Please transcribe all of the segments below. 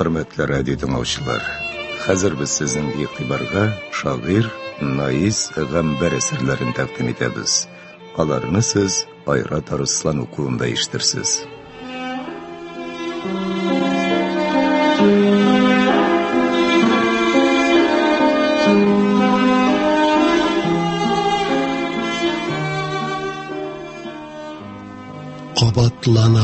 Hürmetli radyo dinləyicilər, hazır biz sizin iqtibarga şair Naiz Gamber eserlerini təqdim edəbiz. Alarını siz Ayrat Arıslan okuğunda işitirsiz. Qabatlana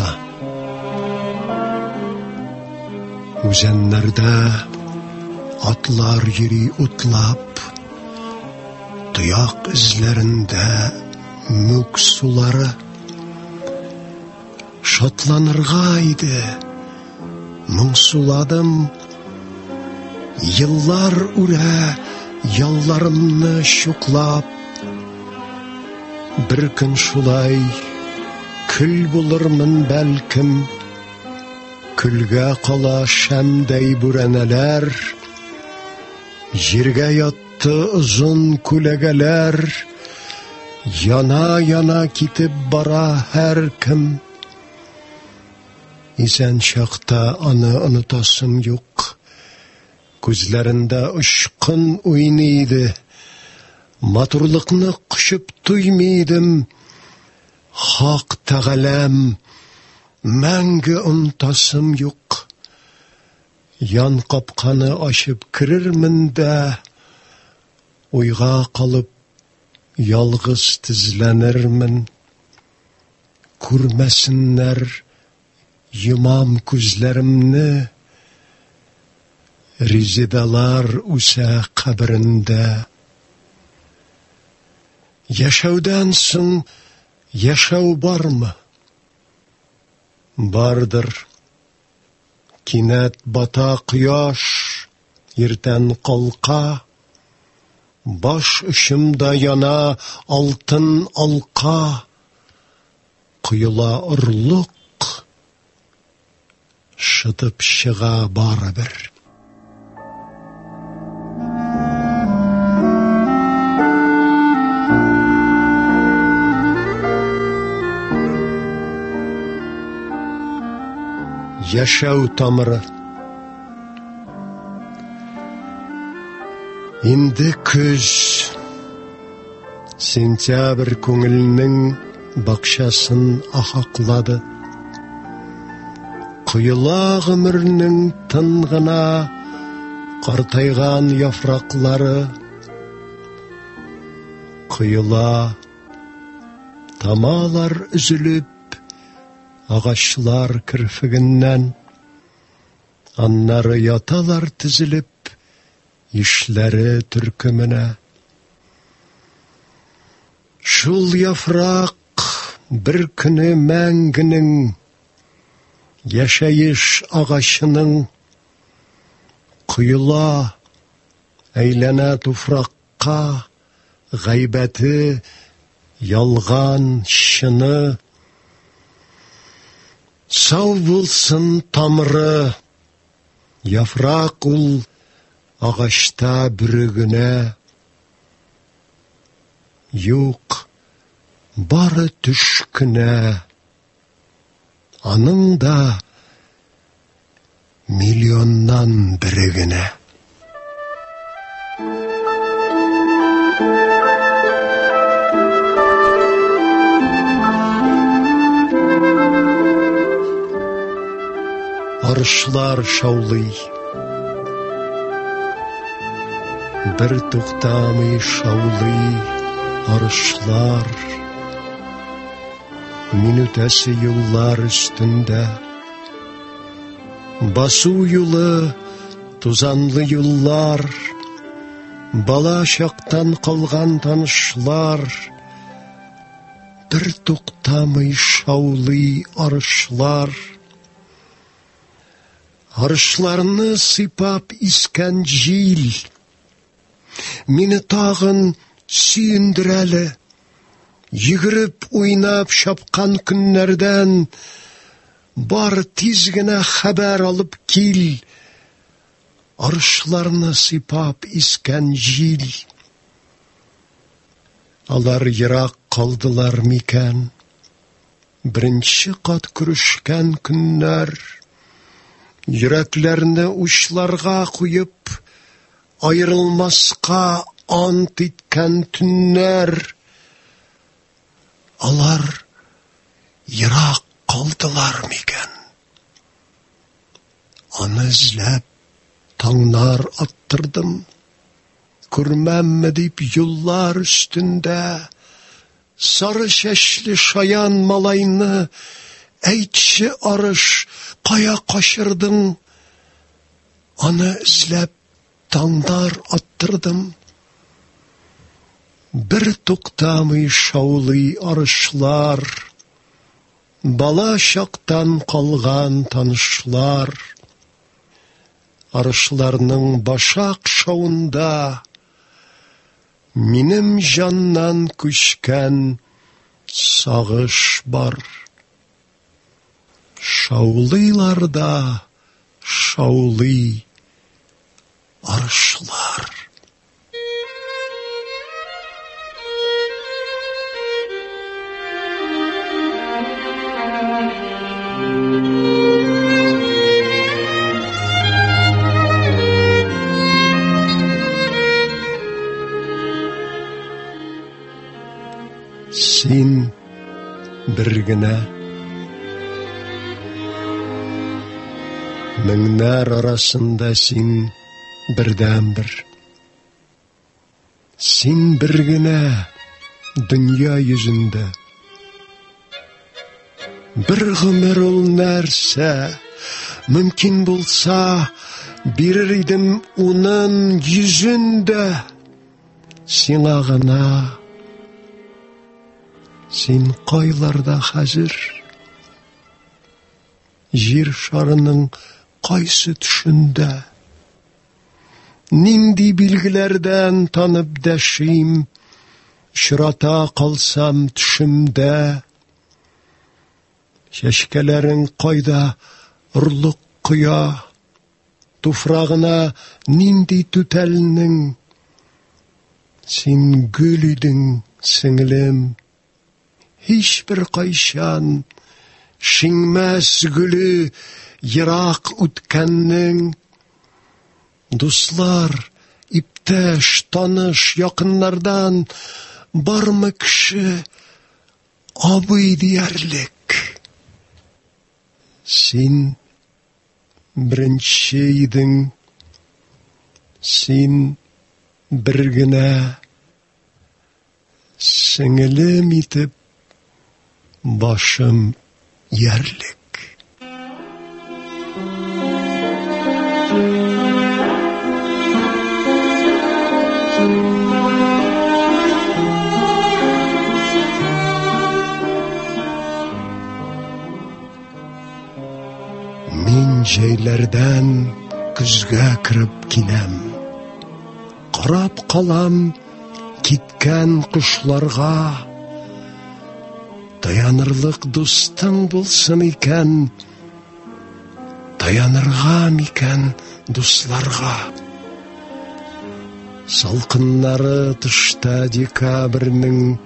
Üzenlerde atlar yeri utlap, Tuyak izlerinde mük suları, Şatlanırgaydı, mıngsuladım, Yıllar üre yallarımны şuklap, Bir gün şulay kül bulurmın belkim, Külge kala şemdey büreneler, Jirge yattı uzun kulegeler, Yana yana kitip bara her kim. İsen şakta anı unutasım yok, Gözlerinde ışkın uynıydı, Maturlukni kışıp duymıydım, Hak teğelem, Мәңгі ұнтасым юк, Ян қапқаны ашып кірірмін дә, Ойға қалып, ялғыз тізленірмін. Көрмәсіннәр йымам күзләремне, Ризидалар үсә қабірінде. Яшәудән соң яшәу бармы? Bardır, kinet bata kıyaş, irten kalka, Baş ışımda yana altın alka, Kıyıla ırlık, şıtıp şığa barıbır. Yaşau tamırı. İndi küz, Sentyabr көңілінің бақшасын ахақлады. Құйыла ғұмырның тынғына қартайған яфрақлары. Құйыла тамалар үзіліп, Ağaçlar kırfıgından, Anları yatalar tizilip, işleri türkümüne. Şul yafrak bir günü mənginin, Yaşayış ağaçının, Kuyula, eylene tufrakka, Gaybeti, yalgan, şını, Sağ bulsun tamırı, Yafrak ul ağaçta bürügüne. Yok, barı düşküne, Anın da milyondan birigine. Arışlar şaulый, Bir tuğtamı şaulый arışlar, Minütesi yıllar üstünde, Basu yılı, tuzanlı yıllar, Bala şaktan kalgan tanışlar, Bir tuğtamı şaulый arışlar, Arışlarını sıypap isken jil, Mini tağın süyündüreli, Yigirip oynap şapkan günlerden, Bar tizgine haber alıp kil, Arışlarını sıypap isken jil. Alar yırak kaldılar miken, Birinci kat kürüşken günler, Йөрәкләрне учларга куеп, аерылмаска ант иткән төннәр, алар ерак калдылар микән? Аны эзләп таңнар аттырдым, күрмәмме дип юллар өстендә, сары чәчле шаян малайны, әйтче арыш, кая качырдың? Аны эзләп таңнар аттырдым. Бер туктамый шаулый арышлар, бала чактан калган танышлар. Арышларның башак шавында минем жаннан күчкән сагыш бар. Шаулыйлар да шаулый арышлар. Син бер генә, меңнәр арасында син бердән-бер. Син бер генә дөнья йөзендә. Бер гомер ул нәрсә, мөмкин булса, бирер идем уның йөзендә. Сиңа гына. Син кайларда хәзер? Җир шарының кайсы төшендә? Нинди билгеләрдән танып дәшим, очрата калсам төшемдә? Чәчкәләрең кайда орлык коя? Туфрагына нинди түтәлнең? Син гөл идең, сеңлем. Һичбер кайчан шиңмәс гүле ерак үткәннең. Дуслар, иптәш, таныш, якыннардан бармы кеше абый диярлек? Син беренче идең, син бер генә, сеңелем итеп башым ярлек. Мин җәйләрдән көзгә киреп киләм. Карап калам киткән кошларга. Таянырлык дустың булсын икән, таянырга микән дусларга? Салкыннары тышта декабрьнең,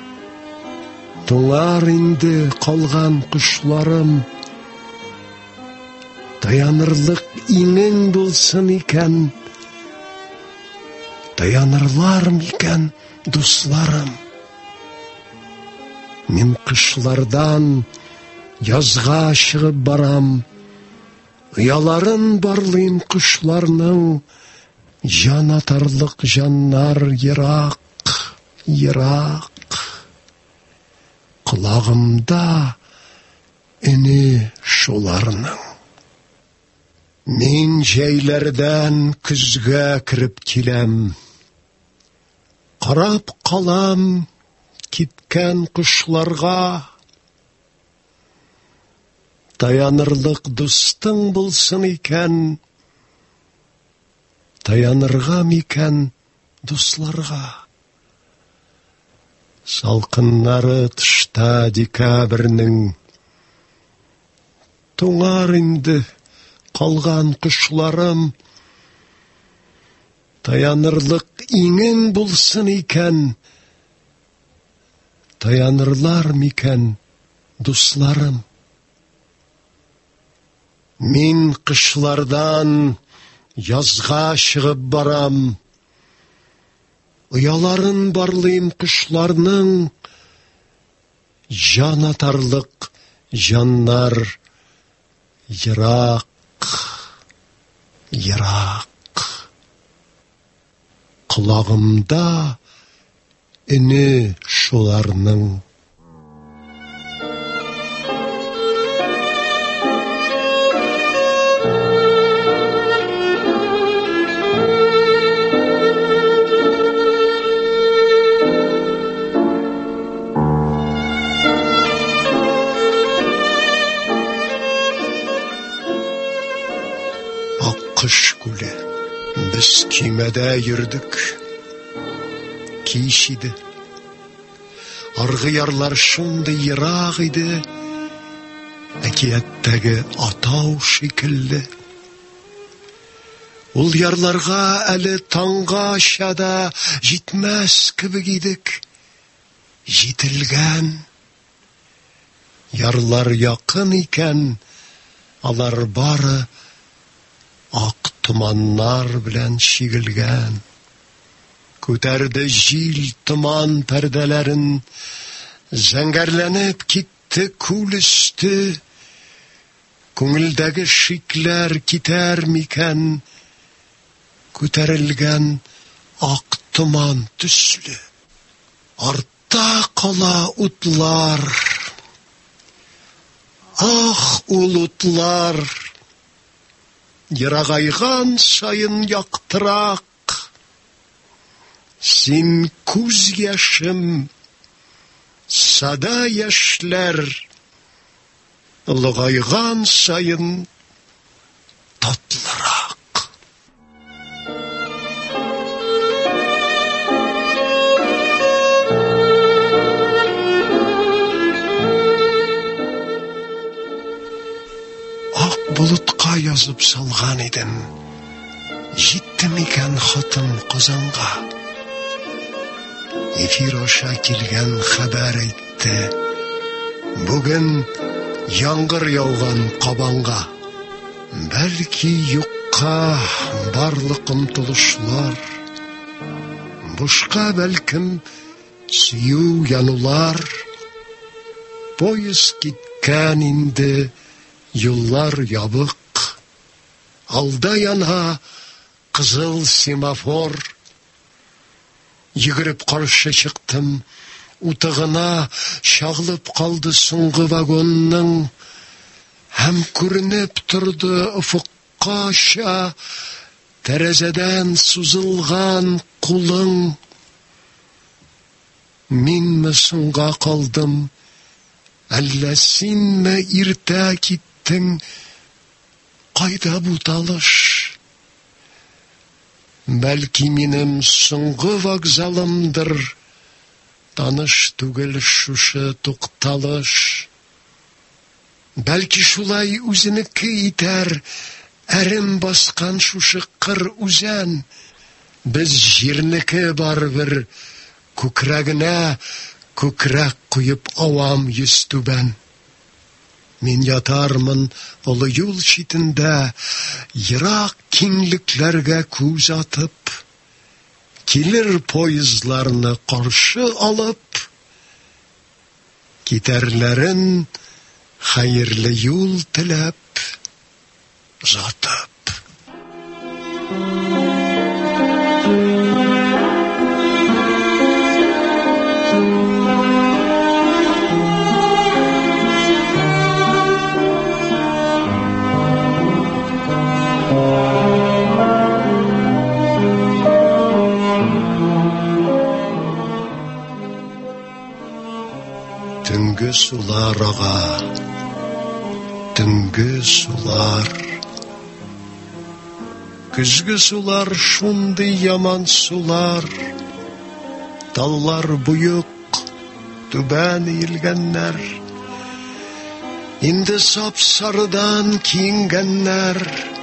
туңар инде калган кошларым. Таянырлык иңең булсын икән, таянырлар микән дусларым? Мин кышлардан язга чыгып барам, ояларын барлыйм кышларның, жан атарлык жаннар ерак, ерак. Кылагымда эне шуларның. Мин җәйләрдән көзгә киреп киләм. Карап калам киткән кошларга. Таянырлык дустың булсын икән, таянырга микән дусларга? Салкыннары тышта декабрьнең, туңар инде калган кошларым. Таянырлык иңең булсын икән, таянырлар микән дусларым? Мин кышлардан язга чыгып барам. Уяларын барлыйм кышларның, жан атарлык жаннар ерак, ерак. Құлағымда үні шуларның. Қыш күлі, біз кемеде жүрдік, кеш еді. Арғы ярлар шунды ерақ еді, әкияттегі атау шекілді. Ол ярларға әлі таңға шада жетмәс кібік едік, жетілген. Ярлар яқын екен, алар бары ақ туманнар білән шигілген. Көтәрді жил туман пәрдәләрін, зәңгәрләніп кетті күл үсті. Күңілдәгі шикләр китәр микән, көтәрілген ақ туман түслі. Артта қала утлар, ах ул утлар, ерағайған сайын яқтырақ. Син күз яшым, сада яшләр, ұлғайған сайын татлырақ. Ақ бұлытқа язып салған едім, жетті мекен хатын Қазанға. Эфир аша келген хабар айтты, бүгін яңғыр яуған қабанға. Бәлки юққа барлық ұмтылышлар, бушқа бәлкім сүю янулар. Поезд кеткен инде, юллар ябық, алда яна қызыл семафор. Йөгереп каршы чыктым, утыгына шагылып калды соңгы вагонның. Һәм күренеп торды уфуккаша тәрәзәдән сузылган кулың. Минме соңга калдым, әллә синме иртә киттең? Кайда бу талыш? Бәлки минем соңгы вокзалымдыр, таныш түгел шушы тукталыш. Бәлки шулай үзенеке итәр, әрем баскан шушы кыр үзән. Без җирнеке барбер, күкрәгенә күкрәк куеп авам йөз түбән. Мин ятармын олы юл читендә, ерак киңлекләргә күз атып. Килер поездларны каршы алып, китәрләрен хәерле юл теләп жатып. Түнгі сулар аға, түнгі сулар. Күзгі сулар шунды яман сулар. Таллар буйык, түбән иелгәннәр. Инде сап-сарыдан киенгәннәр.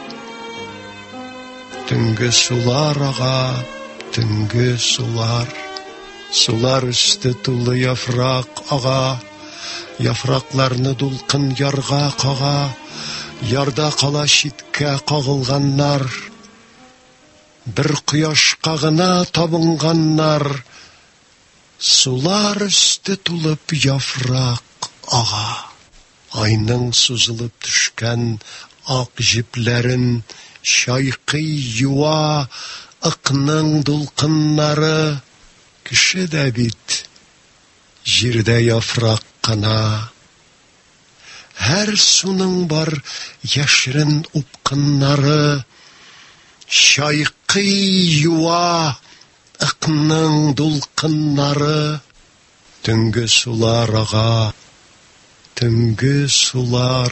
Түнгі сулар аға, түнгі сулар. Сулар үсті тулы яфрак аға, яфракларны дулкын ярга кага. Ярда кала читкә кагылганнар, бер кояшка гына табынганнар, сулар өсте тулып яфрак ага. Айның сузылып төшкән ак җепләрен чайкый юа ыкның дулкыннары. Кеше дә бит җирдә яфрак кына. Һәр суның бар яшерен упкыннары. Чайкый юа ыкның дулкыннары. Төнге сулар ага, төнге сулар.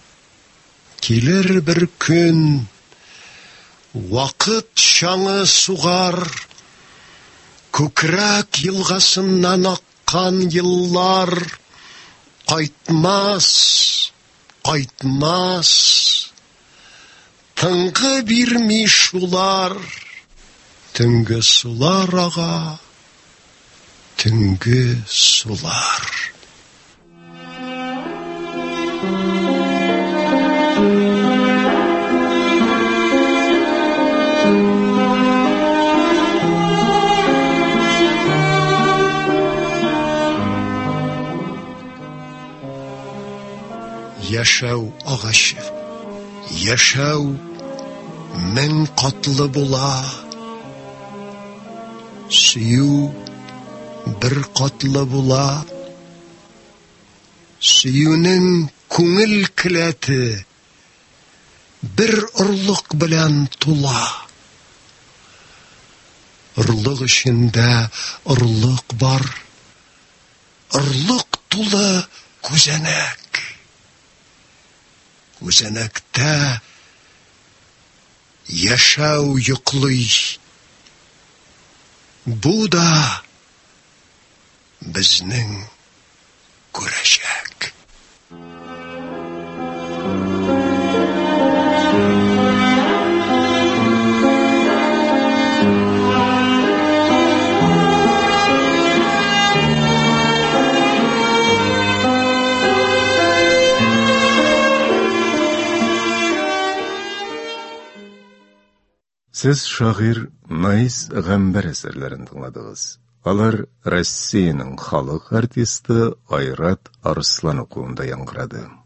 Килер бер көн, вакыт чаңы сугар. Күкрәк елгасыннан аккан еллар. Кайтмас, кайтмас. Тыңгы бирми шулар. Төнге сулар ага, төнге сулар. Яшәү агачы, яшәү мең катлы була. Сөю бер катлы була. Сөюнең күңел келәте бер орлык белән тула. Орлык эчендә орлык бар. Орлык тулы күзәнәк. Күзәнәктә яшәү йоклый. Бу да безнең күрәчәк. Сез шагыйрь Наис Гамбәр әсәрләрен тыңладыгыз. Алар Россиянең халык артисты Айрат Арслан укуында яңгырады.